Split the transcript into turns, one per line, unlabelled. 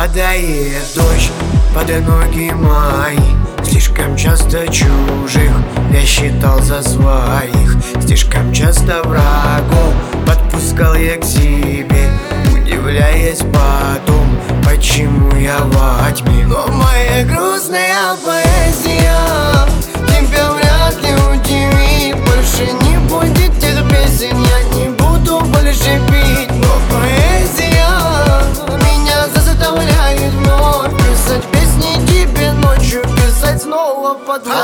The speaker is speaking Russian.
Падает дождь под ноги мои, слишком часто чужих я считал за своих, слишком часто врагов подпускал я к себе, удивляясь потом, почему я во тьме. Но моя грустная поэзия тебя вряд ли удивит. Больше не будет тех песен, я не буду больше пить. Но поэзия меня заставляет вновь писать песни тебе ночью, писать снова под